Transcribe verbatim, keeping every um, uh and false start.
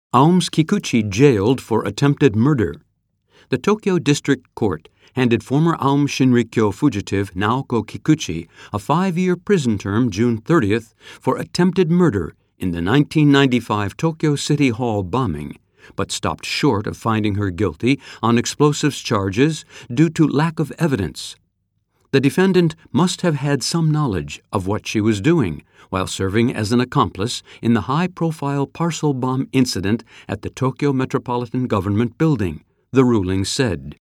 Aums Kikuchi jailed for attempted murder. The Tokyo District Court handed former Aum Shinrikyo fugitive Naoko Kikuchi a five-year prison term June thirtieth for attempted murder in the nineteen ninety-five Tokyo City Hall bombing, but stopped short of finding her guilty on explosives charges due to lack of evidence. The defendant must have had some knowledge of what she was doing while serving as an accomplice in the high-profile parcel bomb incident at the Tokyo Metropolitan Government Building, the ruling said.